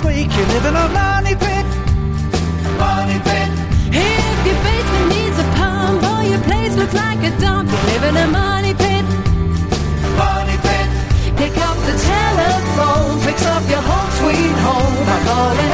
this week, you live in a money pit. Money pit. If your basement needs a pump or your place looks like a dump, you live in a money pit. Money pit. Pick up the telephone, fix up your home sweet home by calling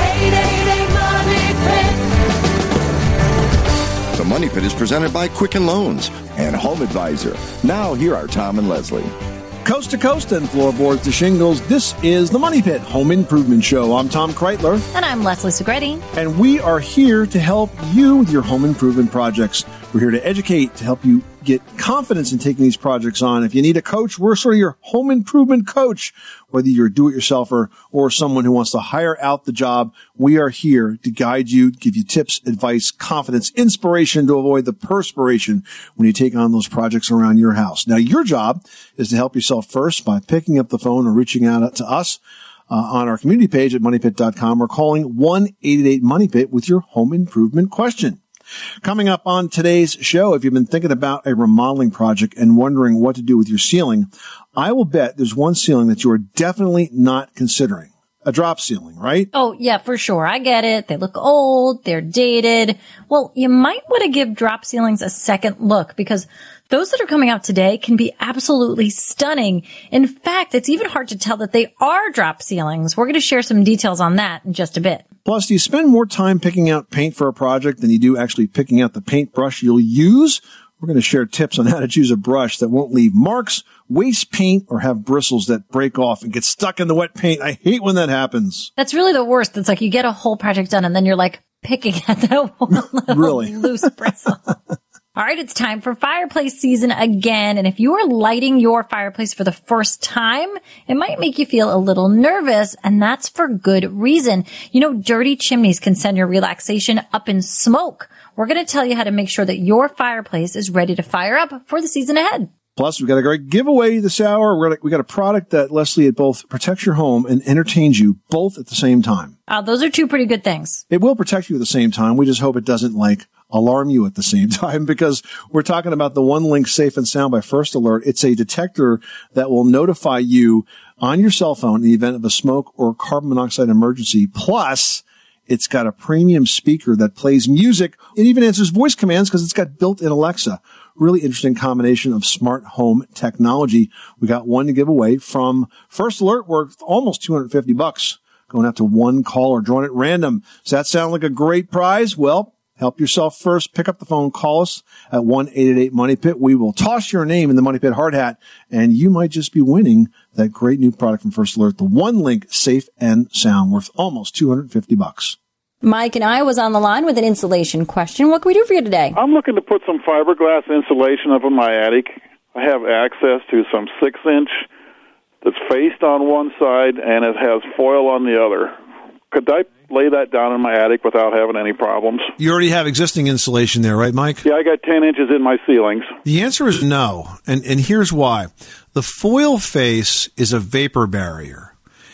888-MONEY-PIT. The Money Pit is presented by Quicken Loans and Home Advisor. Now, here are Tom and Leslie. Coast to coast and floorboards to shingles, this is the Money Pit Home Improvement Show. I'm Tom Kreitler. And I'm Leslie Segretti. And we are here to help you with your home improvement projects. We're here to educate, to help you get confidence in taking these projects on. If you need a coach, we're sort of your home improvement coach. Whether you're a do-it-yourselfer or someone who wants to hire out the job, we are here to guide you, give you tips, advice, confidence, inspiration to avoid the perspiration when you take on those projects around your house. Now, your job is to help yourself first by picking up the phone or reaching out to us on our community page at moneypit.com or calling 1-888-MONEY-PIT with your home improvement question. Coming up on today's show, if you've been thinking about a remodeling project and wondering what to do with your ceiling, I will bet there's one ceiling that you are definitely not considering. A drop ceiling, right? Oh, yeah, for sure. I get it. They look old. They're dated. Well, you might want to give drop ceilings a second look because those that are coming out today can be absolutely stunning. In fact, it's even hard to tell that they are drop ceilings. We're going to share some details on that in just a bit. Plus, do you spend more time picking out paint for a project than you do actually picking out the paintbrush you'll use? We're going to share tips on how to choose a brush that won't leave marks, waste paint, or have bristles that break off and get stuck in the wet paint. I hate when that happens. That's really the worst. It's like you get a whole project done and then you're like picking at that one little Really? loose bristle. All right, it's time for fireplace season again. And if you are lighting your fireplace for the first time, it might make you feel a little nervous, and that's for good reason. You know, dirty chimneys can send your relaxation up in smoke. We're going to tell you how to make sure that your fireplace is ready to fire up for the season ahead. Plus, we've got a great giveaway this hour. We got a product that, Leslie, it both protects your home and entertains you both at the same time. Those are two pretty good things. It will protect you at the same time. We just hope it doesn't, alarm you at the same time, because we're talking about the OneLink Safe and Sound by First Alert. It's a detector that will notify you on your cell phone in the event of a smoke or carbon monoxide emergency. Plus, it's got a premium speaker that plays music. It even answers voice commands because it's got built-in Alexa. Really interesting combination of smart home technology. We got one to give away from First Alert, worth almost $250. Going out to one caller, drawing at random. Does that sound like a great prize? Well, help yourself first. Pick up the phone. Call us at 1-888-MONEY-PIT. We will toss your name in the Money Pit hard hat, and you might just be winning that great new product from First Alert, the OneLink Safe and Sound, worth almost $250. Mike and I was on the line with an insulation question. What can we do for you today? I'm looking to put some fiberglass insulation up in my attic. I have access to some 6-inch that's faced on one side and it has foil on the other. Could I lay that down in my attic without having any problems? You already have existing insulation there, right, Mike? Yeah, I got 10 inches in my ceilings. The answer is no, and here's why. The foil face is a vapor barrier.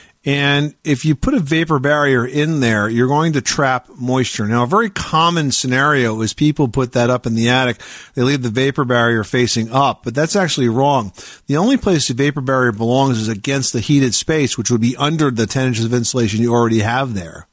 And if you put a vapor barrier in there, you're going to trap moisture. Now, a very common scenario is people put that up in the attic. They leave the vapor barrier facing up, but that's actually wrong. The only place the vapor barrier belongs is against the heated space, which would be under the 10 inches of insulation you already have there.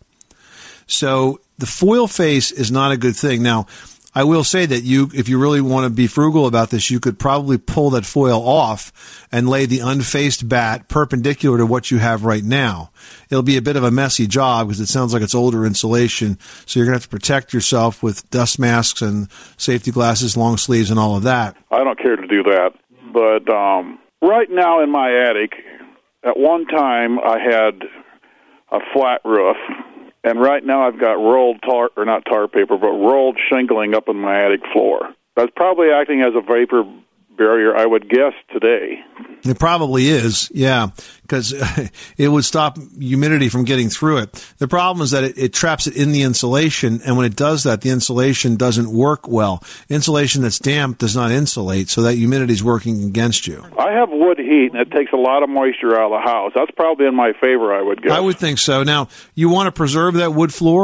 So the foil face is not a good thing. Now, I will say that if you really want to be frugal about this, you could probably pull that foil off and lay the unfaced bat perpendicular to what you have right now. It'll be a bit of a messy job because it sounds like it's older insulation, so you're going to have to protect yourself with dust masks and safety glasses, long sleeves, and all of that. I don't care to do that, but right now in my attic, at one time I had a flat roof. And right now I've got rolled rolled shingling up on my attic floor. That's probably acting as a vapor barrier, I would guess, today. It probably is, yeah, because it would stop humidity from getting through it. The problem is that it traps it in the insulation, and when it does that, the insulation doesn't work well. Insulation that's damp does not insulate, so that humidity is working against you. I have wood heat, and it takes a lot of moisture out of the house. That's probably in my favor, I would guess. I would think so. Now, you want to preserve that wood floor?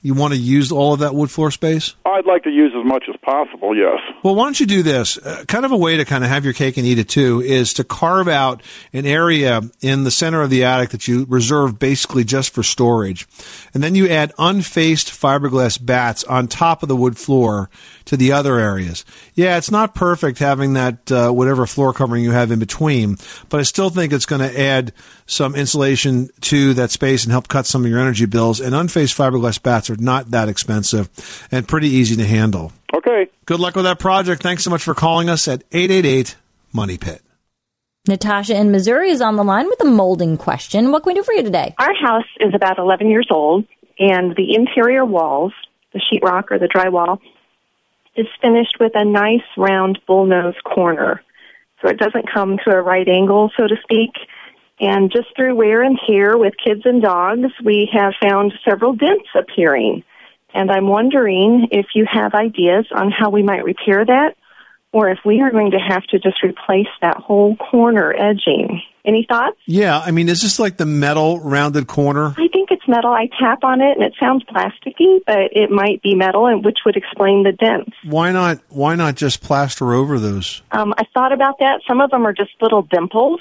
You want to use all of that wood floor space? I'd like to use as much as possible, yes. Well, why don't you do this? Kind of a way to kind of have your cake and eat it too is to carve out an area in the center of the attic that you reserve basically just for storage. And then you add unfaced fiberglass bats on top of the wood floor to the other areas. Yeah, it's not perfect having that whatever floor covering you have in between, but I still think it's going to add some insulation to that space and help cut some of your energy bills. And unfaced fiberglass bats are not that expensive and pretty easy to handle. Okay. Good luck with that project. Thanks so much for calling us at 888-MONEY-PIT. Natasha in Missouri is on the line with a molding question. What can we do for you today? Our house is about 11 years old, and the interior walls, the sheetrock or the drywall, is finished with a nice round bullnose corner. So it doesn't come to a right angle, so to speak. And just through wear and tear with kids and dogs, we have found several dents appearing. And I'm wondering if you have ideas on how we might repair that, or if we are going to have to just replace that whole corner edging. Any thoughts? Yeah, I mean, is this like the metal rounded corner? I think it's metal. I tap on it, and it sounds plasticky, but it might be metal, and which would explain the dents. Why not just plaster over those? I thought about that. Some of them are just little dimples,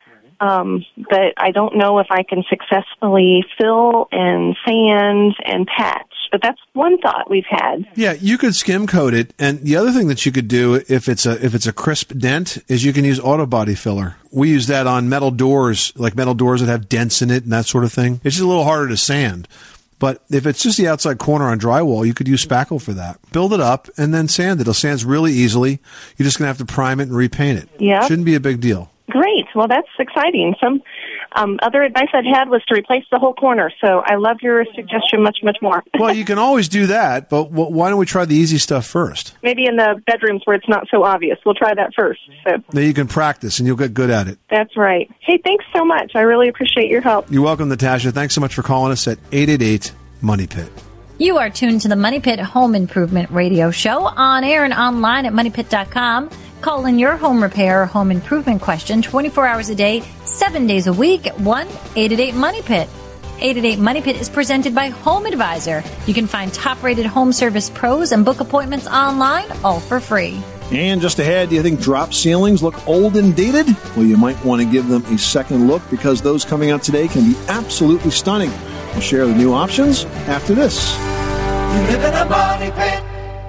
but I don't know if I can successfully fill and sand and patch. But that's one thought we've had. Yeah, you could skim coat it, and the other thing that you could do if it's a crisp dent is you can use auto body filler. We use that on metal doors, like metal doors that have dents in it and that sort of thing. It's just a little harder to sand. But if it's just the outside corner on drywall, you could use spackle for that. Build it up and then sand it. It'll sand really easily. You're just going to have to prime it and repaint it. Yeah. Shouldn't be a big deal. Great. Well, that's exciting. Some other advice I'd had was to replace the whole corner. So I love your suggestion much, much more. Well, you can always do that, but why don't we try the easy stuff first? Maybe in the bedrooms where it's not so obvious. We'll try that first. So then you can practice, and you'll get good at it. That's right. Hey, thanks so much. I really appreciate your help. You're welcome, Natasha. Thanks so much for calling us at 888-MONEY-PIT. You are tuned to the Money Pit Home Improvement Radio Show on air and online at MoneyPit.com. Call in your home repair or home improvement question 24 hours a day, 7 days a week at 1-888-MONEY-PIT. 888-MONEY-PIT is presented by Home Advisor. You can find top-rated home service pros and book appointments online, all for free. And just ahead, do you think drop ceilings look old and dated? Well, you might want to give them a second look because those coming out today can be absolutely stunning. We'll share the new options after this. You live in a money pit.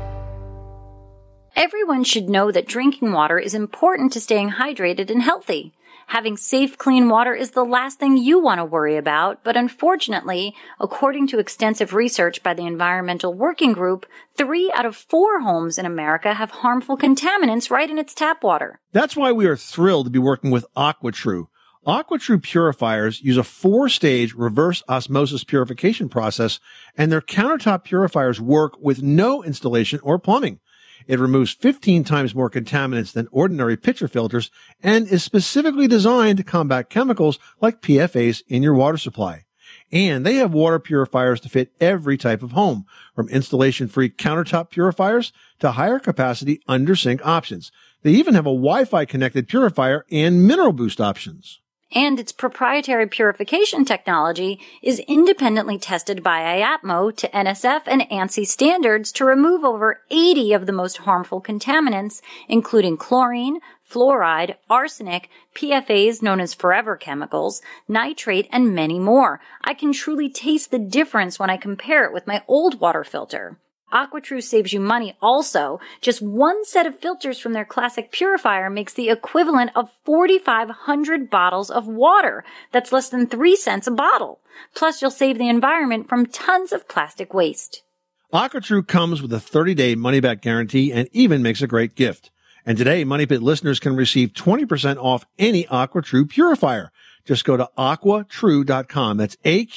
Everyone should know that drinking water is important to staying hydrated and healthy. Having safe, clean water is the last thing you want to worry about, but unfortunately, according to extensive research by the Environmental Working Group, 3 out of 4 homes in America have harmful contaminants right in its tap water. That's why we are thrilled to be working with AquaTrue. AquaTrue purifiers use a 4-stage reverse osmosis purification process, and their countertop purifiers work with no installation or plumbing. It removes 15 times more contaminants than ordinary pitcher filters and is specifically designed to combat chemicals like PFAS in your water supply. And they have water purifiers to fit every type of home, from installation-free countertop purifiers to higher capacity under-sink options. They even have a Wi-Fi connected purifier and mineral boost options. And its proprietary purification technology is independently tested by IAPMO to NSF and ANSI standards to remove over 80 of the most harmful contaminants, including chlorine, fluoride, arsenic, PFAS known as forever chemicals, nitrate, and many more. I can truly taste the difference when I compare it with my old water filter. AquaTrue saves you money also. Just one set of filters from their classic purifier makes the equivalent of 4,500 bottles of water. That's less than 3 cents a bottle. Plus, you'll save the environment from tons of plastic waste. AquaTrue comes with a 30-day money-back guarantee and even makes a great gift. And today, Money Pit listeners can receive 20% off any AquaTrue purifier. Just go to AquaTrue.com. That's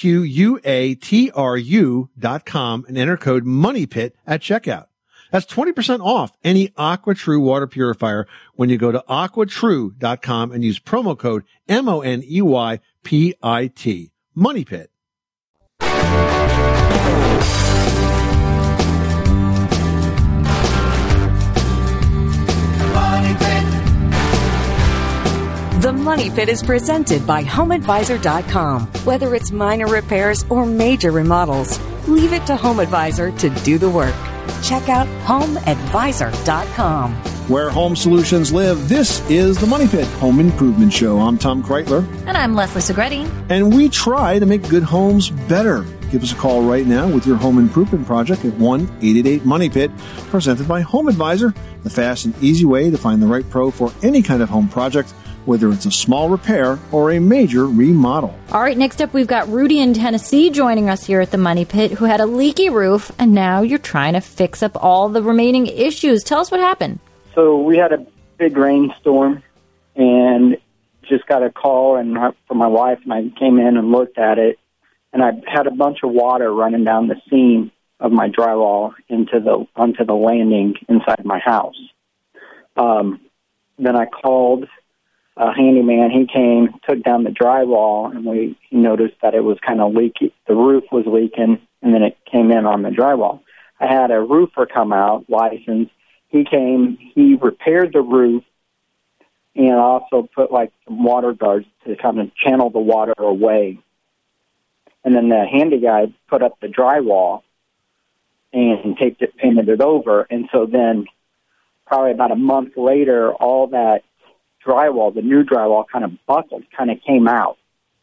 AQUATRU.com and enter code MONEYPIT at checkout. That's 20% off any AquaTrue water purifier when you go to AquaTrue.com and use promo code MONEYPIT. Money Pit. The Money Pit is presented by HomeAdvisor.com. Whether it's minor repairs or major remodels, leave it to HomeAdvisor to do the work. Check out HomeAdvisor.com. Where home solutions live, this is the Money Pit Home Improvement Show. I'm Tom Kreitler. And I'm Leslie Segretti. And we try to make good homes better. Give us a call right now with your home improvement project at 1-888-MONEY-PIT, presented by Home Advisor, the fast and easy way to find the right pro for any kind of home project, whether it's a small repair or a major remodel. All right, next up, we've got Rudy in Tennessee joining us here at the Money Pit, who had a leaky roof, and now you're trying to fix up all the remaining issues. Tell us what happened. So we had a big rainstorm, and just got a call from my wife, and I came in and looked at it, and I had a bunch of water running down the seam of my drywall onto the landing inside my house. Then I called a handyman. He came, took down the drywall, and he noticed that it was kind of leaky. The roof was leaking, and then it came in on the drywall. I had a roofer come out, licensed. He came, he repaired the roof, and also put some water guards to kind of channel the water away. And then the handy guy put up the drywall and painted it over. And so then probably about a month later, all that drywall, the new drywall, kind of buckled, kind of came out.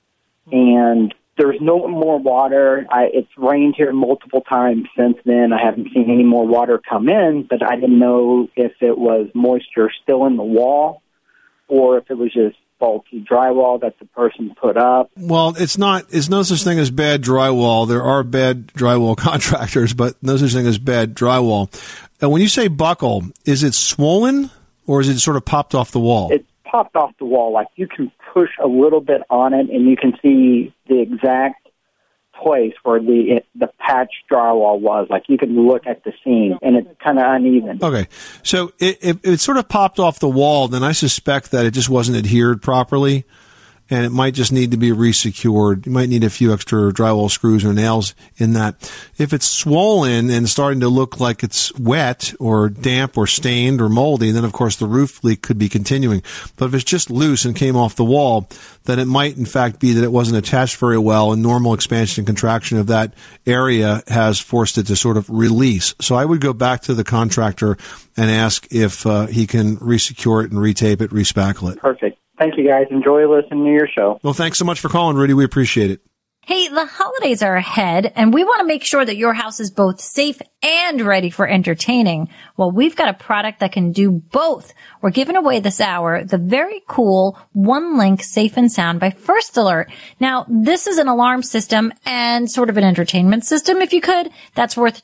And there's no more water. It's rained here multiple times since then. I haven't seen any more water come in, but I didn't know if it was moisture still in the wall or if it was just faulty drywall that the person put up. Well, it's no such thing as bad drywall. There are bad drywall contractors, but no such thing as bad drywall. And when you say buckle, is it swollen or is it sort of popped off the wall? It's popped off the wall. Like you can push a little bit on it and you can see the exact place where the patched drywall was. Like you can look at the seam and it's kind of uneven. Okay. So if it sort of popped off the wall, then I suspect that it just wasn't adhered properly and it might just need to be resecured. You might need a few extra drywall screws or nails in that. If it's swollen and starting to look like it's wet or damp or stained or moldy, then of course the roof leak could be continuing. But if it's just loose and came off the wall, then it might in fact be that it wasn't attached very well and normal expansion and contraction of that area has forced it to sort of release. So I would go back to the contractor and ask if he can resecure it and retape it, respackle it. Perfect. Thank you, guys. Enjoy listening to your show. Well, thanks so much for calling, Rudy. We appreciate it. Hey, the holidays are ahead, and we want to make sure that your house is both safe and ready for entertaining. Well, we've got a product that can do both. We're giving away this hour the very cool OneLink Safe and Sound by First Alert. Now, this is an alarm system and sort of an entertainment system, if you could. That's worth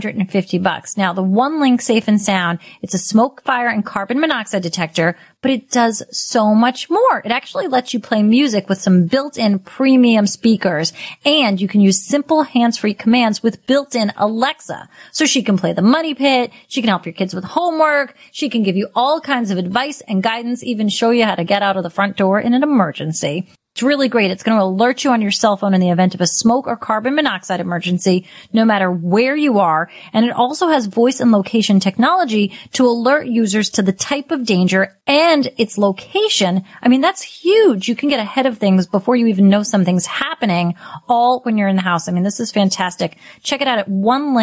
$250. Now, the OneLink Safe and Sound, it's a smoke, fire, and carbon monoxide detector, but it does so much more. It actually lets you play music with some built-in premium speakers, and you can use simple hands-free commands with built-in Alexa. So she can play the Money Pit, she can help your kids with homework, she can give you all kinds of advice and guidance, even show you how to get out of the front door in an emergency. It's really great. It's going to alert you on your cell phone in the event of a smoke or carbon monoxide emergency, no matter where you are. And it also has voice and location technology to alert users to the type of danger and its location. I mean, that's huge. You can get ahead of things before you even know something's happening, all when you're in the house. I mean, this is fantastic. Check it out at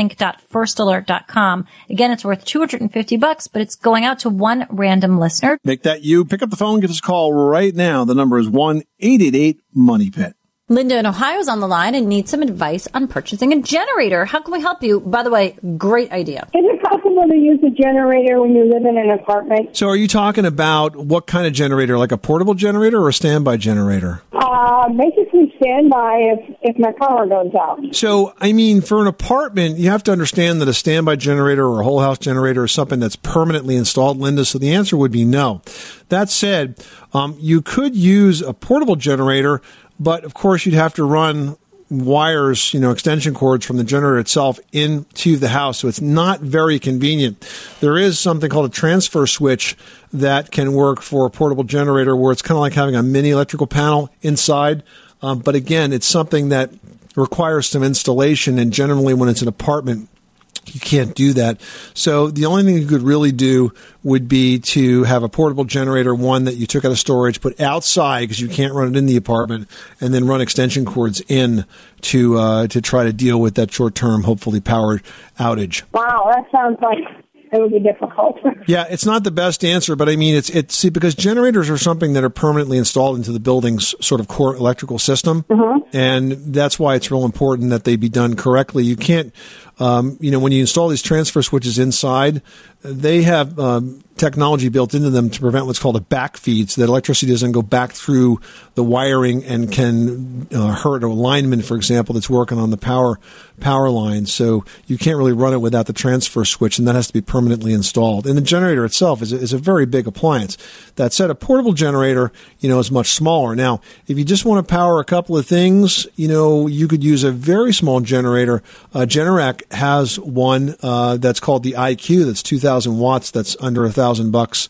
onelink.firstalert.com. Again, it's worth $250, but it's going out to one random listener. Make that you. Pick up the phone, give us a call right now. The number is 1-888-MONEY-PIT. Linda in Ohio is on the line and needs some advice on purchasing a generator. How can we help you? By the way, great idea. Is it possible to use a generator when you live in an apartment? So are you talking about what kind of generator, like a portable generator or a standby generator? Basically standby if my power goes out. So, I mean, for an apartment, you have to understand that a standby generator or a whole house generator is something that's permanently installed, Linda, so the answer would be no. That said, you could use a portable generator, but of course you'd have to run wires, extension cords from the generator itself into the house. So it's not very convenient. There is something called a transfer switch that can work for a portable generator where it's kind of like having a mini electrical panel inside. But again, it's something that requires some installation. And generally when it's an apartment, You can't do that. So the only thing you could really do would be to have a portable generator, one that you took out of storage, put outside because you can't run it in the apartment, and then run extension cords in to try to deal with that short-term, hopefully powered outage. Wow, that sounds like it would be difficult. Yeah, it's not the best answer, but I mean, see, because generators are something that are permanently installed into the building's sort of core electrical system, and that's why it's real important that they be done correctly. You can't, when you install these transfer switches inside, they have technology built into them to prevent what's called a backfeed, so that electricity doesn't go back through the wiring and can hurt a lineman, for example, that's working on the power line. So you can't really run it without the transfer switch, and that has to be permanently installed. And the generator itself is a very big appliance. That said, a portable generator, is much smaller. Now, if you just want to power a couple of things, you could use a very small generator. Generac has one that's called the IQ. That's 2,000 watts. That's under $1,000,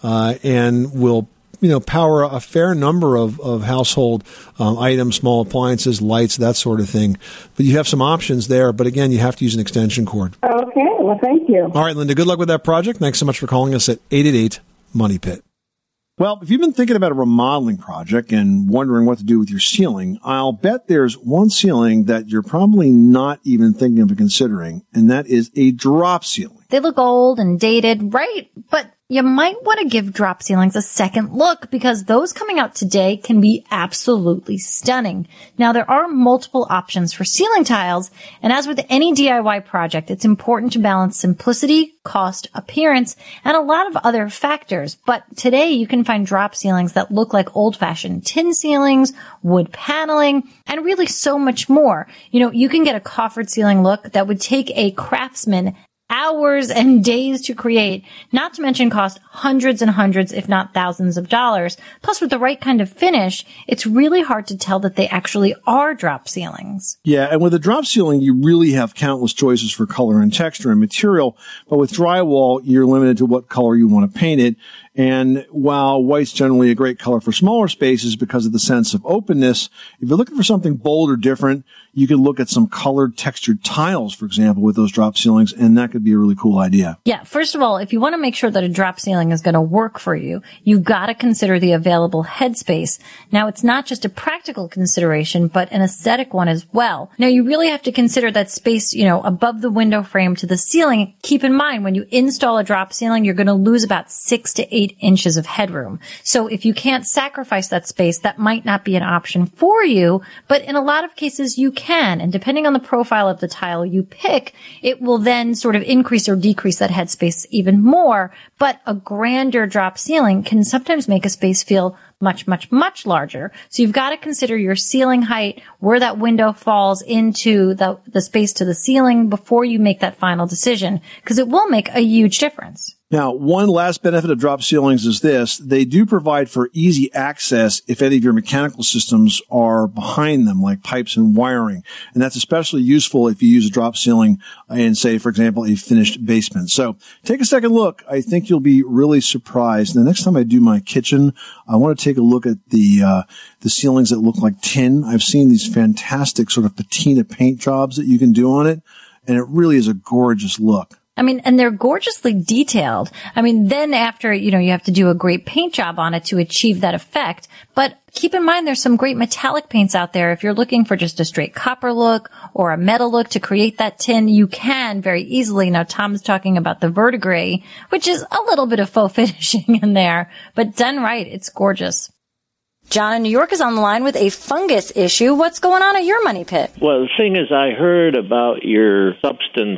and will power a fair number of household items, small appliances, lights, that sort of thing. But you have some options there. But again, you have to use an extension cord. Okay, well, thank you. All right, Linda, good luck with that project. Thanks so much for calling us at 888-MONEY-PIT. Well, if you've been thinking about a remodeling project and wondering what to do with your ceiling, I'll bet there's one ceiling that you're probably not even thinking of considering, and that is a drop ceiling. They look old and dated, right? But you might want to give drop ceilings a second look because those coming out today can be absolutely stunning. Now, there are multiple options for ceiling tiles, and as with any DIY project, it's important to balance simplicity, cost, appearance, and a lot of other factors. But today, you can find drop ceilings that look like old-fashioned tin ceilings, wood paneling, and really so much more. You can get a coffered ceiling look that would take a craftsman hours and days to create, not to mention cost hundreds and hundreds, if not thousands of dollars. Plus, with the right kind of finish, it's really hard to tell that they actually are drop ceilings. Yeah, and with a drop ceiling, you really have countless choices for color and texture and material. But with drywall, you're limited to what color you want to paint it. And while white's generally a great color for smaller spaces because of the sense of openness, if you're looking for something bold or different, you can look at some colored textured tiles, for example, with those drop ceilings, and that could be a really cool idea. Yeah, first of all, if you want to make sure that a drop ceiling is going to work for you, you've got to consider the available headspace. Now, it's not just a practical consideration, but an aesthetic one as well. Now, you really have to consider that space, above the window frame to the ceiling. Keep in mind, when you install a drop ceiling, you're going to lose about 6 to 8 inches of headroom. So if you can't sacrifice that space, that might not be an option for you, but in a lot of cases you can. And depending on the profile of the tile you pick, it will then sort of increase or decrease that headspace even more. But a grander drop ceiling can sometimes make a space feel much, much, much larger. So you've got to consider your ceiling height, where that window falls into the space to the ceiling before you make that final decision, because it will make a huge difference. Now, one last benefit of drop ceilings is this. They do provide for easy access if any of your mechanical systems are behind them, like pipes and wiring. And that's especially useful if you use a drop ceiling in, say, for example, a finished basement. So take a second look. I think you'll be really surprised. And the next time I do my kitchen, I want to take a look at the ceilings that look like tin. I've seen these fantastic sort of patina paint jobs that you can do on it, and it really is a gorgeous look. And they're gorgeously detailed. Then after, you have to do a great paint job on it to achieve that effect. But keep in mind, there's some great metallic paints out there. If you're looking for just a straight copper look or a metal look to create that tin, you can very easily. Now, Tom's talking about the verdigris, which is a little bit of faux finishing in there, but done right, it's gorgeous. John in New York is on the line with a fungus issue. What's going on at your money pit? Well, the thing is, I heard about your substance,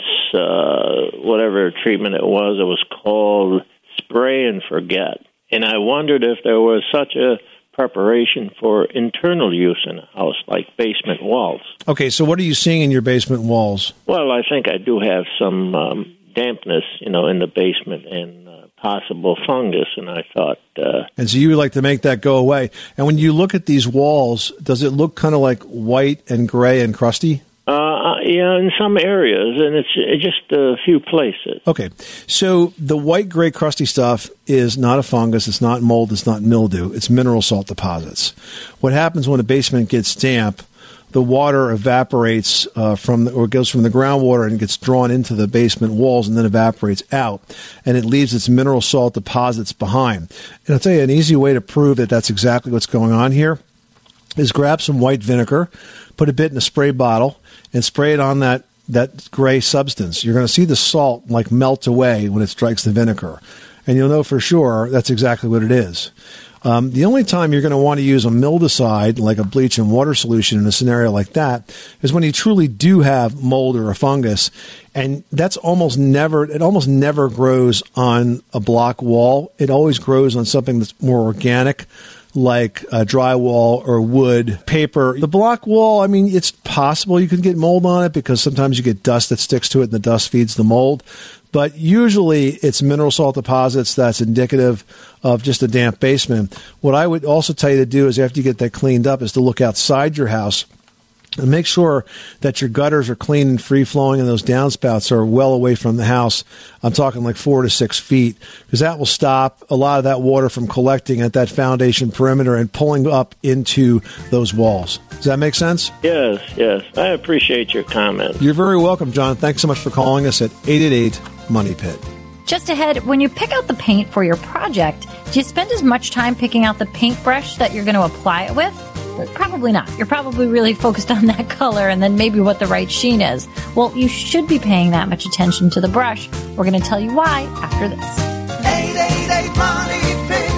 whatever treatment it was called spray and forget. And I wondered if there was such a preparation for internal use in a house, like basement walls. Okay, so what are you seeing in your basement walls? Well, I think I do have some dampness, in the basement and possible fungus, and I thought... And so you would like to make that go away. And when you look at these walls, does it look kind of like white and gray and crusty? Yeah, in some areas, and it's just a few places. Okay, so the white, gray, crusty stuff is not a fungus, it's not mold, it's not mildew, it's mineral salt deposits. What happens when a basement gets damp, the water evaporates or goes from the groundwater and gets drawn into the basement walls and then evaporates out, and it leaves its mineral salt deposits behind. And I'll tell you, an easy way to prove that that's exactly what's going on here is grab some white vinegar, put a bit in a spray bottle, and spray it on that gray substance. You're going to see the salt like melt away when it strikes the vinegar, and you'll know for sure that's exactly what it is. The only time you're going to want to use a mildicide, like a bleach and water solution in a scenario like that, is when you truly do have mold or a fungus. And that's almost never grows on a block wall. It always grows on something that's more organic, like drywall or wood, paper. The block wall, I mean, it's possible you can get mold on it because sometimes you get dust that sticks to it and the dust feeds the mold. But usually it's mineral salt deposits that's indicative of just a damp basement. What I would also tell you to do is after you get that cleaned up is to look outside your house and make sure that your gutters are clean and free-flowing and those downspouts are well away from the house. I'm talking like 4 to 6 feet, because that will stop a lot of that water from collecting at that foundation perimeter and pulling up into those walls. Does that make sense? Yes. I appreciate your comment. You're very welcome, John. Thanks so much for calling us at 888-MONEY-PIT. Just ahead, when you pick out the paint for your project, do you spend as much time picking out the paintbrush that you're going to apply it with? Probably not. You're probably really focused on that color and then maybe what the right sheen is. Well, you should be paying that much attention to the brush. We're going to tell you why after this. 888-MONEY-PIT.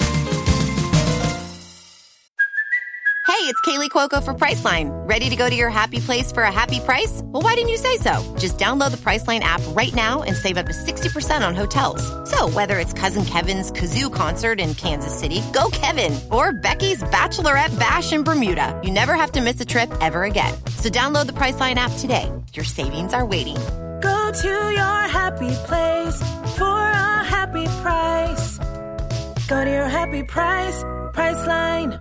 Hey, it's Kaylee Cuoco for Priceline. Ready to go to your happy place for a happy price? Well, why didn't you say so? Just download the Priceline app right now and save up to 60% on hotels. So whether it's Cousin Kevin's Kazoo Concert in Kansas City, go Kevin, or Becky's Bachelorette Bash in Bermuda, you never have to miss a trip ever again. So download the Priceline app today. Your savings are waiting. Go to your happy place for a happy price. Go to your happy price, Priceline.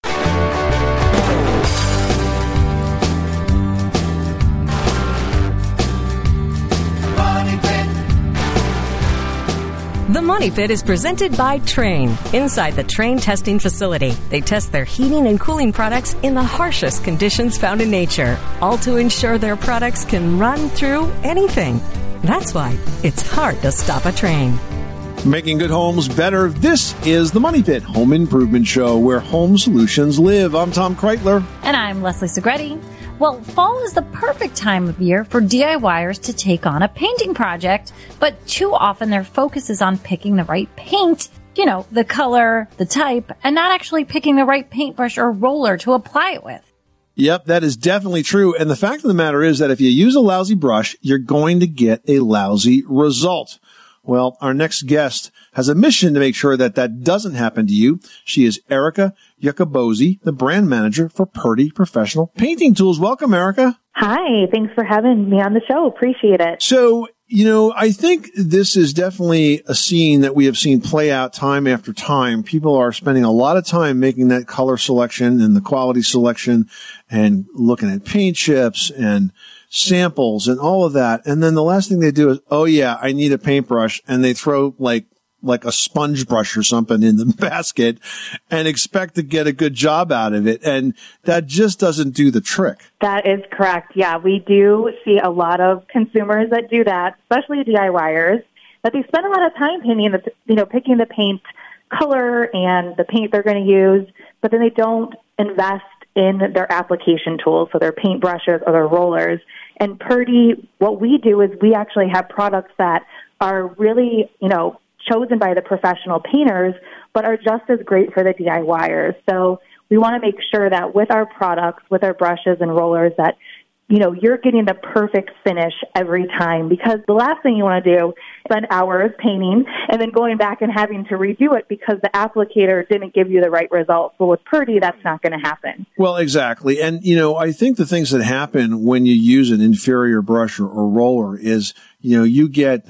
The Money Pit is presented by Trane. Inside the Trane testing facility, they test their heating and cooling products in the harshest conditions found in nature, all to ensure their products can run through anything. That's why it's hard to stop a train. Making good homes better. This is the Money Pit Home Improvement Show, where home solutions live. I'm Tom Kreitler. And I'm Leslie Segretti. Well, fall is the perfect time of year for DIYers to take on a painting project, but too often their focus is on picking the right paint, the color, the type, and not actually picking the right paintbrush or roller to apply it with. Yep, that is definitely true. And the fact of the matter is that if you use a lousy brush, you're going to get a lousy result. Well, our next guest has a mission to make sure that that doesn't happen to you. She is Erica Yacobozzi, the brand manager for Purdy Professional Painting Tools. Welcome, Erica. Hi, thanks for having me on the show. Appreciate it. So, I think this is definitely a scene that we have seen play out time after time. People are spending a lot of time making that color selection and the quality selection and looking at paint chips and samples and all of that. And then the last thing they do is, oh yeah, I need a paintbrush. And they throw like a sponge brush or something in the basket and expect to get a good job out of it. And that just doesn't do the trick. That is correct. Yeah, we do see a lot of consumers that do that, especially DIYers, that they spend a lot of time picking the paint color and the paint they're going to use, but then they don't invest in their application tools, so their paint brushes or their rollers. And Purdy, what we do is we actually have products that are really, chosen by the professional painters, but are just as great for the DIYers. So we want to make sure that with our products, with our brushes and rollers, that you're getting the perfect finish every time, because the last thing you want to do is spend hours painting and then going back and having to redo it because the applicator didn't give you the right results. But with Purdy, that's not going to happen. Well, exactly. And, I think the things that happen when you use an inferior brush or roller is, you get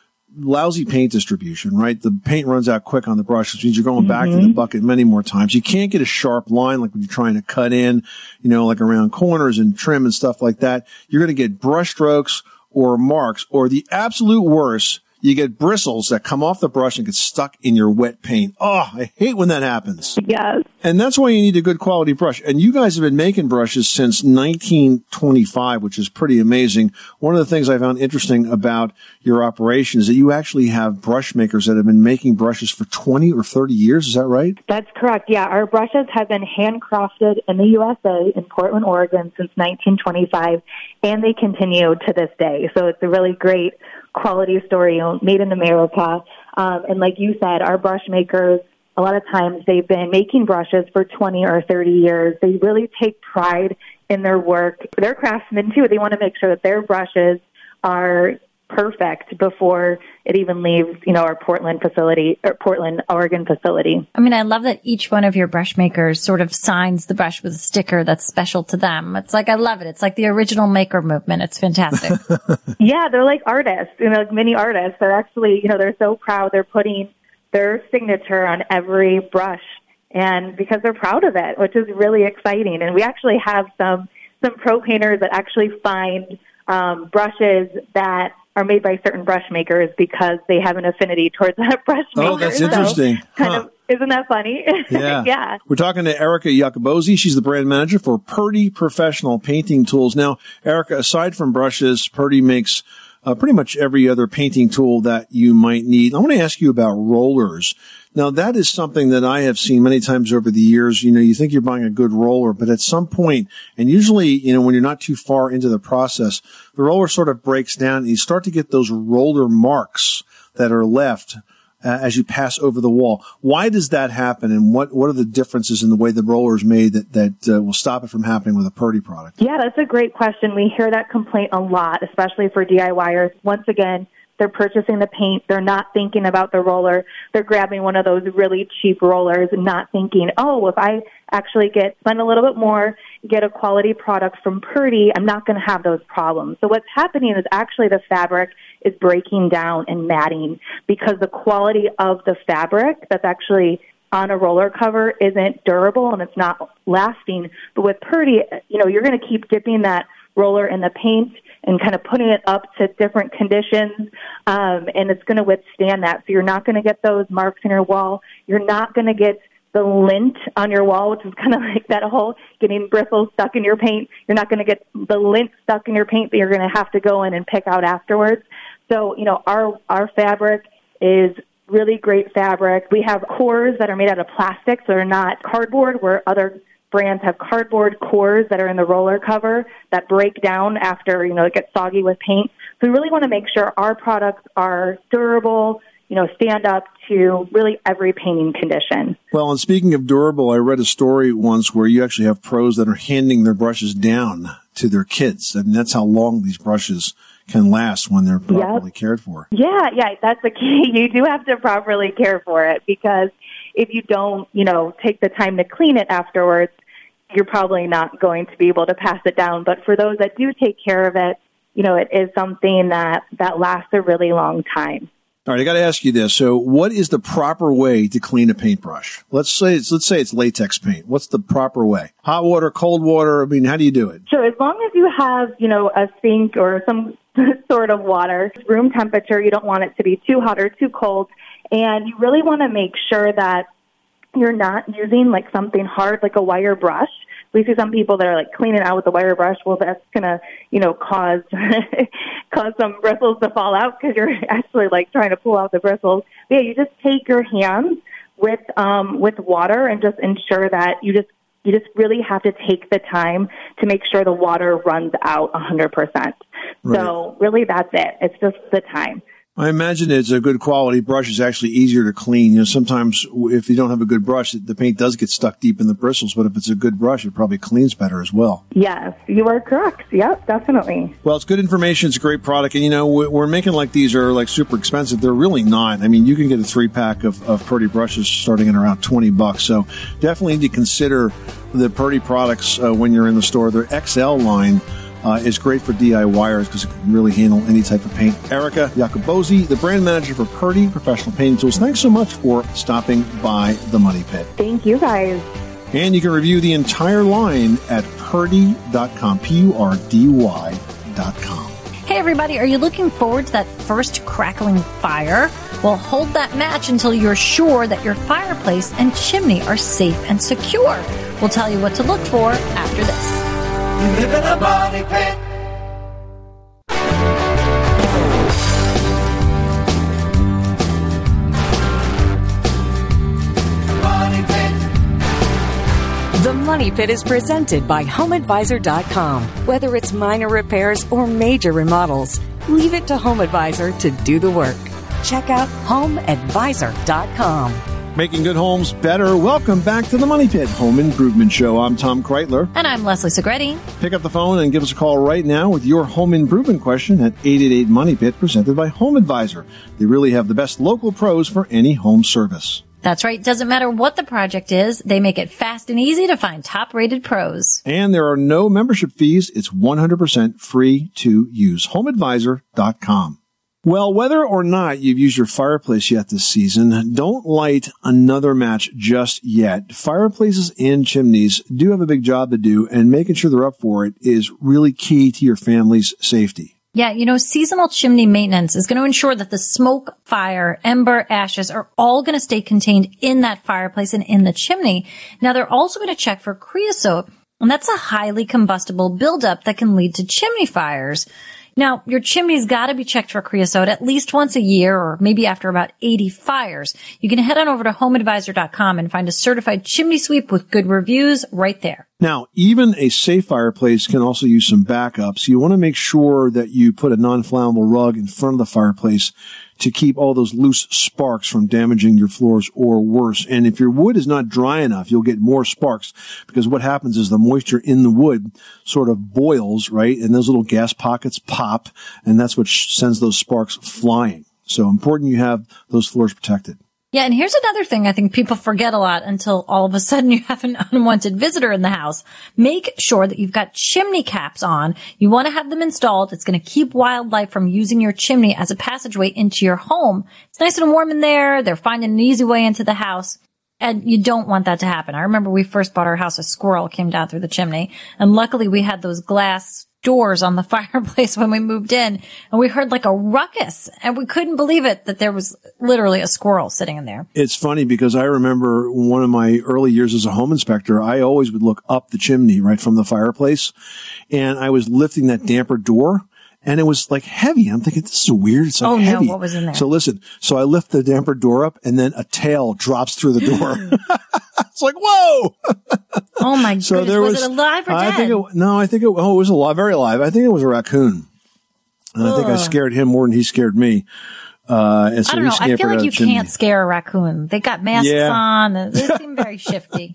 lousy paint distribution, right? The paint runs out quick on the brush, which means you're going back to the bucket many more times. You can't get a sharp line like when you're trying to cut in, like around corners and trim and stuff like that. You're going to get brush strokes or marks, or the absolute worst, you get bristles that come off the brush and get stuck in your wet paint. Oh, I hate when that happens. Yes. And that's why you need a good quality brush. And you guys have been making brushes since 1925, which is pretty amazing. One of the things I found interesting about your operation is that you actually have brush makers that have been making brushes for 20 or 30 years. Is that right? That's correct. Yeah, our brushes have been handcrafted in the USA, in Portland, Oregon, since 1925, and they continue to this day. So it's a really great quality story, made in America. And like you said, our brush makers, a lot of times they've been making brushes for 20 or 30 years. They really take pride in their work. They're craftsmen, too. They want to make sure that their brushes are perfect before it even leaves, our Portland facility, or Portland, Oregon facility. I mean, I love that each one of your brush makers sort of signs the brush with a sticker that's special to them. It's like, I love it. It's like the original maker movement. It's fantastic. Yeah, they're like artists, like mini artists. They're actually, they're so proud. They're putting their signature on every brush, and because they're proud of it, which is really exciting. And we actually have some pro painters that actually find brushes that are made by certain brush makers because they have an affinity towards that brush maker. Oh, that's interesting. So isn't that funny? Yeah. Yeah. We're talking to Erica Iacobozzi. She's the brand manager for Purdy Professional Painting Tools. Now, Erica, aside from brushes, Purdy makes pretty much every other painting tool that you might need. I want to ask you about rollers. Now, that is something that I have seen many times over the years. You think you're buying a good roller, but at some point, and usually, when you're not too far into the process, the roller sort of breaks down and you start to get those roller marks that are left as you pass over the wall. Why does that happen, and what are the differences in the way the roller is made that will stop it from happening with a Purdy product? Yeah, that's a great question. We hear that complaint a lot, especially for DIYers. Once again, they're purchasing the paint. They're not thinking about the roller. They're grabbing one of those really cheap rollers and not thinking, if I actually spend a little bit more, get a quality product from Purdy, I'm not going to have those problems. So what's happening is actually the fabric is breaking down and matting because the quality of the fabric that's actually on a roller cover isn't durable and it's not lasting. But with Purdy, you're going to keep dipping that roller in the paint and kind of putting it up to different conditions, and it's going to withstand that. So you're not going to get those marks in your wall. You're not going to get the lint on your wall, which is kind of like that whole getting bristles stuck in your paint. You're not going to get the lint stuck in your paint that you're going to have to go in and pick out afterwards. So, our fabric is really great fabric. We have cores that are made out of plastic, so they're not cardboard, where other brands have cardboard cores that are in the roller cover that break down after, it gets soggy with paint. So we really want to make sure our products are durable, stand up to really every painting condition. Well, and speaking of durable, I read a story once where you actually have pros that are handing their brushes down to their kids. And that's how long these brushes can last when they're properly cared for. Yeah, that's the key. You do have to properly care for it because if you don't, take the time to clean it afterwards, you're probably not going to be able to pass it down. But for those that do take care of it, it is something that lasts a really long time. All right, I got to ask you this. So what is the proper way to clean a paintbrush? Let's say it's latex paint. What's the proper way? Hot water, cold water? I mean, how do you do it? Sure. As long as you have, a sink or some sort of water, room temperature, you don't want it to be too hot or too cold. And you really want to make sure that you're not using like something hard like a wire brush. We see some people that are like cleaning out with a wire brush. Well, that's going to, cause some bristles to fall out because you're actually like trying to pull out the bristles. But yeah, you just take your hands with water and just ensure that you just really have to take the time to make sure the water runs out 100%. Right. So really that's it. It's just the time. I imagine it's a good quality brush is actually easier to clean. Sometimes if you don't have a good brush, the paint does get stuck deep in the bristles, but if it's a good brush, it probably cleans better as well. Yes, you are correct. Yep, definitely. Well, it's good information. It's a great product. And, we're making like these are like super expensive. They're really not. I mean, you can get a 3-pack of Purdy brushes starting at around $20. So definitely need to consider the Purdy products when you're in the store. Their XL line is great for DIYers because it can really handle any type of paint. Erica Iacobozzi, the brand manager for Purdy Professional Painting Tools. Thanks so much for stopping by the Money Pit. Thank you, guys. And you can review the entire line at Purdy.com, Purdy.com. Hey everybody. Are you looking forward to that first crackling fire? Well, hold that match until you're sure that your fireplace and chimney are safe and secure. We'll tell you what to look for after this. You live in a money pit. The Money Pit is presented by HomeAdvisor.com. Whether it's minor repairs or major remodels, leave it to HomeAdvisor to do the work. Check out HomeAdvisor.com. Making good homes better. Welcome back to the Money Pit Home Improvement Show. I'm Tom Kreitler. And I'm Leslie Segretti. Pick up the phone and give us a call right now with your home improvement question at 888-MONEY-PIT, presented by Home Advisor. They really have the best local pros for any home service. That's right. Doesn't matter what the project is. They make it fast and easy to find top-rated pros. And there are no membership fees. It's 100% free to use. HomeAdvisor.com. Well, whether or not you've used your fireplace yet this season, don't light another match just yet. Fireplaces and chimneys do have a big job to do, and making sure they're up for it is really key to your family's safety. Yeah, seasonal chimney maintenance is going to ensure that the smoke, fire, ember, ashes are all going to stay contained in that fireplace and in the chimney. Now, they're also going to check for creosote, and that's a highly combustible buildup that can lead to chimney fires. Now, your chimney's got to be checked for creosote at least once a year, or maybe after about 80 fires. You can head on over to HomeAdvisor.com and find a certified chimney sweep with good reviews right there. Now, even a safe fireplace can also use some backups. You want to make sure that you put a non-flammable rug in front of the fireplace to keep all those loose sparks from damaging your floors or worse. And if your wood is not dry enough, you'll get more sparks, because what happens is the moisture in the wood sort of boils, right? And those little gas pockets pop, and that's what sends those sparks flying. So important you have those floors protected. Yeah, and here's another thing I think people forget a lot until all of a sudden you have an unwanted visitor in the house. Make sure that you've got chimney caps on. You want to have them installed. It's going to keep wildlife from using your chimney as a passageway into your home. It's nice and warm in there. They're finding an easy way into the house. And you don't want that to happen. I remember we first bought our house, a squirrel came down through the chimney. And luckily we had those glass doors on the fireplace when we moved in, and we heard like a ruckus, and we couldn't believe it that there was literally a squirrel sitting in there. It's funny because I remember one of my early years as a home inspector, I always would look up the chimney right from the fireplace, and I was lifting that damper door, and it was like heavy. I'm thinking, this is weird. It's like heavy. No, what was in there? So listen, so I lift the damper door up, and then a tail drops through the door. It's like, whoa! Oh my goodness. So was it alive or dead? I think it was alive, very alive. I think it was a raccoon. And I think I scared him more than he scared me. And so I don't know. I feel like you can't scare a raccoon. They got masks on. And they seem very shifty.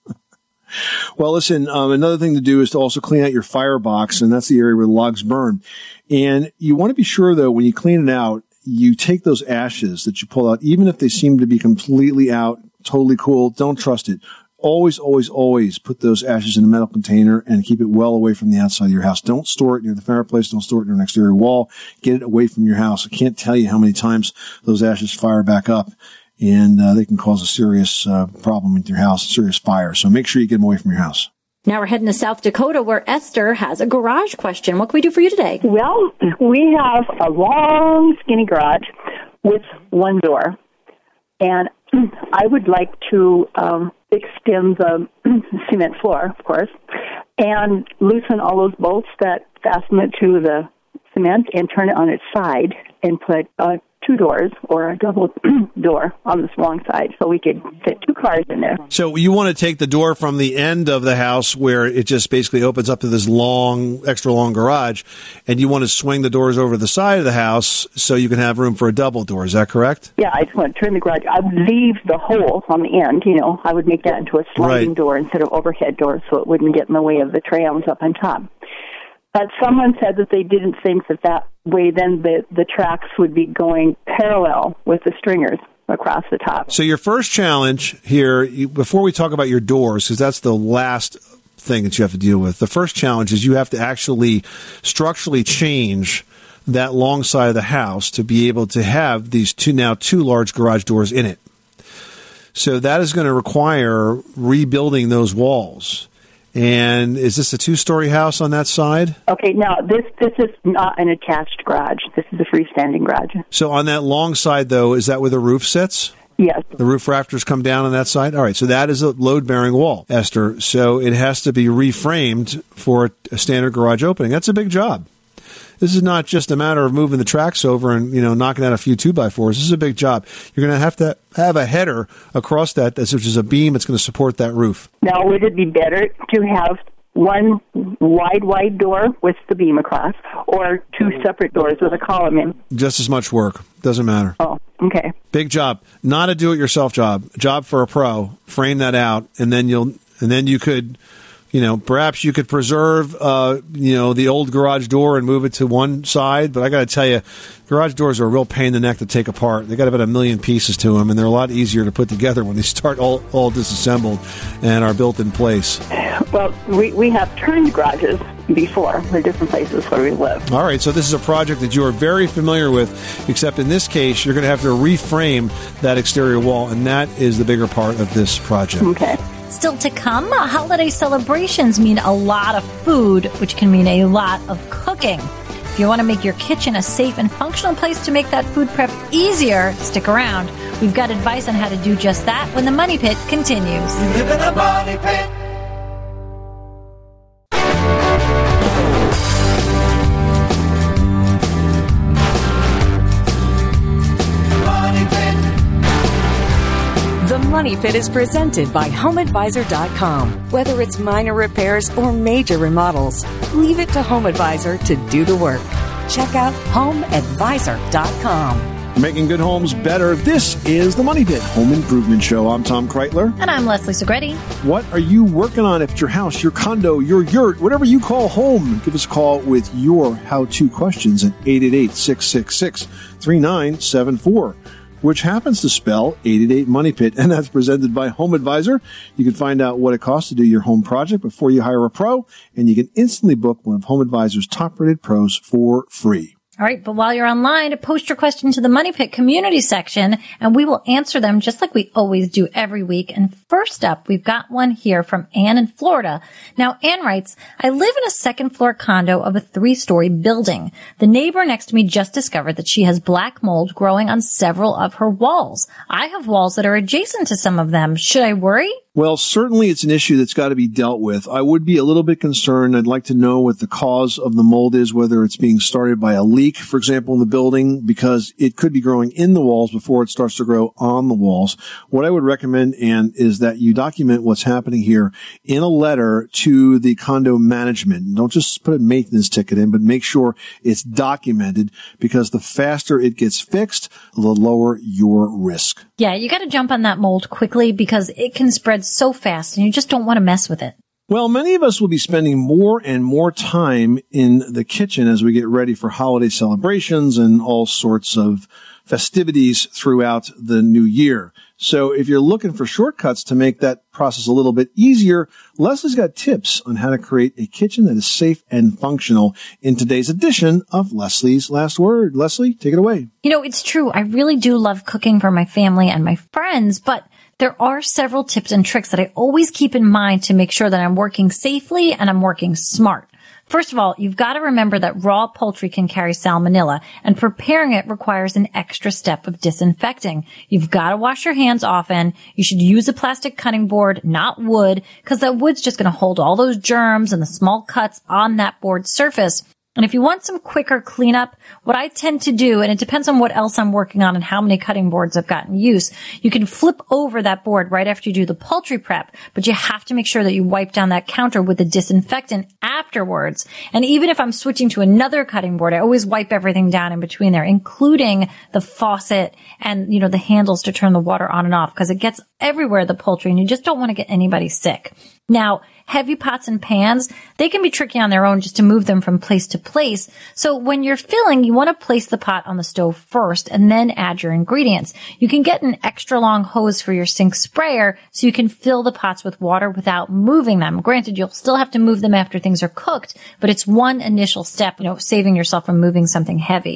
Well, listen, another thing to do is to also clean out your firebox, and that's the area where the logs burn. And you want to be sure, though, when you clean it out, you take those ashes that you pull out, even if they seem to be completely out, totally cool, don't trust it. Always, always, always put those ashes in a metal container and keep it well away from the outside of your house. Don't store it near the fireplace. Don't store it near an exterior wall. Get it away from your house. I can't tell you how many times those ashes fire back up, and they can cause a serious problem with your house, a serious fire. So make sure you get them away from your house. Now we're heading to South Dakota, where Esther has a garage question. What can we do for you today? Well, we have a long, skinny garage with one door, and I would like to extend the cement floor, of course, and loosen all those bolts that fasten it to the cement and turn it on its side and put two doors or a double door on this long side so we could fit two cars in there. So you want to take the door from the end of the house where it just basically opens up to this long, extra long garage, and you want to swing the doors over the side of the house so you can have room for a double door. Is that correct? Yeah, I just want to turn the garage. I would leave the hole on the end, I would make that into a sliding door instead of overhead door so it wouldn't get in the way of the trams up on top. But someone said that they didn't think that way then the tracks would be going parallel with the stringers across the top. So your first challenge here, before we talk about your doors, because that's the last thing that you have to deal with, the first challenge is you have to actually structurally change that long side of the house to be able to have these two large garage doors in it. So that is going to require rebuilding those walls. And is this a 2-story house on that side? Okay, no, this is not an attached garage. This is a freestanding garage. So on that long side, though, is that where the roof sits? Yes. The roof rafters come down on that side? All right, so that is a load-bearing wall, Esther. So it has to be reframed for a standard garage opening. That's a big job. This is not just a matter of moving the tracks over and, knocking out a few 2x4s. This is a big job. You're going to have a header across that, which is a beam that's going to support that roof. Now, would it be better to have one wide door with the beam across, or 2 separate doors with a column in? Just as much work. Doesn't matter. Oh, okay. Big job. Not a do-it-yourself job. Job for a pro. Frame that out, and then you could... perhaps you could preserve, the old garage door and move it to one side. But I got to tell you, garage doors are a real pain in the neck to take apart. They got about 1 million pieces to them, and they're a lot easier to put together when they start all disassembled and are built in place. Well, we have turned garages before in different places where we live. All right, so this is a project that you are very familiar with, except in this case, you're going to have to reframe that exterior wall, and that is the bigger part of this project. Okay. Still to come, holiday celebrations mean a lot of food, which can mean a lot of cooking. If you want to make your kitchen a safe and functional place to make that food prep easier, stick around. We've got advice on how to do just that when the Money Pit continues. You live in a money pit. The Money Pit is presented by HomeAdvisor.com. Whether it's minor repairs or major remodels, leave it to HomeAdvisor to do the work. Check out HomeAdvisor.com. Making good homes better. This is the Money Pit Home Improvement Show. I'm Tom Kreitler. And I'm Leslie Segretti. What are you working on? If it's your house, your condo, your yurt, whatever you call home, give us a call with your how-to questions at 888-666-3974. Which happens to spell 888 Money Pit, and that's presented by Home Advisor. You can find out what it costs to do your home project before you hire a pro, and you can instantly book one of Home Advisor's top-rated pros for free. All right, but while you're online, post your question to the Money Pit community section, and we will answer them just like we always do every week. And first up, we've got one here from Ann in Florida. Now, Ann writes, I live in a second-floor condo of a 3-story building. The neighbor next to me just discovered that she has black mold growing on several of her walls. I have walls that are adjacent to some of them. Should I worry? Well, certainly it's an issue that's got to be dealt with. I would be a little bit concerned. I'd like to know what the cause of the mold is, whether it's being started by a leak, for example, in the building, because it could be growing in the walls before it starts to grow on the walls. What I would recommend, Ann, is that you document what's happening here in a letter to the condo management. Don't just put a maintenance ticket in, but make sure it's documented, because the faster it gets fixed, the lower your risk. Yeah, you got to jump on that mold quickly because it can spread so fast and you just don't want to mess with it. Well, many of us will be spending more and more time in the kitchen as we get ready for holiday celebrations and all sorts of festivities throughout the new year. So if you're looking for shortcuts to make that process a little bit easier, Leslie's got tips on how to create a kitchen that is safe and functional in today's edition of Leslie's Last Word. Leslie, take it away. You know, it's true. I really do love cooking for my family and my friends, but there are several tips and tricks that I always keep in mind to make sure that I'm working safely and I'm working smart. First of all, you've got to remember that raw poultry can carry salmonella, and preparing it requires an extra step of disinfecting. You've got to wash your hands often. You should use a plastic cutting board, not wood, because that wood's just going to hold all those germs and the small cuts on that board surface. And if you want some quicker cleanup, what I tend to do, and it depends on what else I'm working on and how many cutting boards I've got in use, you can flip over that board right after you do the poultry prep, but you have to make sure that you wipe down that counter with the disinfectant afterwards. And even if I'm switching to another cutting board, I always wipe everything down in between there, including the faucet and, the handles to turn the water on and off, because it gets everywhere, the poultry, and you just don't want to get anybody sick. Now, heavy pots and pans, they can be tricky on their own just to move them from place to place. So when you're filling, you want to place the pot on the stove first and then add your ingredients. You can get an extra long hose for your sink sprayer so you can fill the pots with water without moving them. Granted, you'll still have to move them after things are cooked, but it's one initial step, saving yourself from moving something heavy.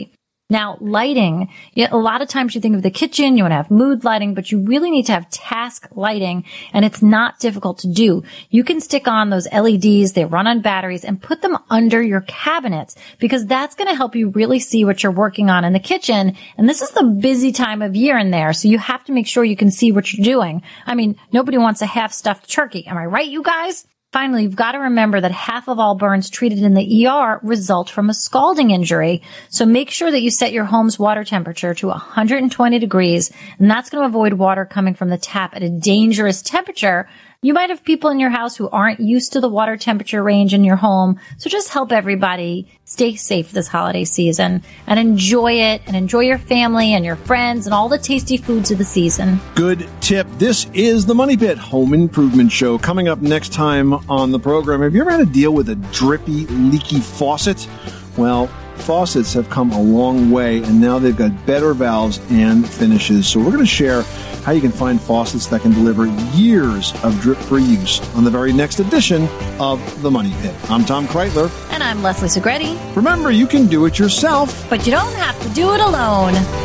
Now, lighting, a lot of times you think of the kitchen, you want to have mood lighting, but you really need to have task lighting, and it's not difficult to do. You can stick on those LEDs, they run on batteries, and put them under your cabinets, because that's going to help you really see what you're working on in the kitchen. And this is the busy time of year in there, so you have to make sure you can see what you're doing. I mean, nobody wants a half-stuffed turkey. Am I right, you guys? Finally, you've got to remember that half of all burns treated in the ER result from a scalding injury. So make sure that you set your home's water temperature to 120 degrees, and that's going to avoid water coming from the tap at a dangerous temperature. You might have people in your house who aren't used to the water temperature range in your home. So just help everybody stay safe this holiday season and enjoy it, and enjoy your family and your friends and all the tasty foods of the season. Good tip. This is the Money Pit Home Improvement Show. Coming up next time on the program, have you ever had to deal with a drippy, leaky faucet? Well, faucets have come a long way, and now they've got better valves and finishes. So we're going to share how you can find faucets that can deliver years of drip-free use on the very next edition of The Money Pit. I'm Tom Kreitler. And I'm Leslie Segretti. Remember, you can do it yourself, but you don't have to do it alone.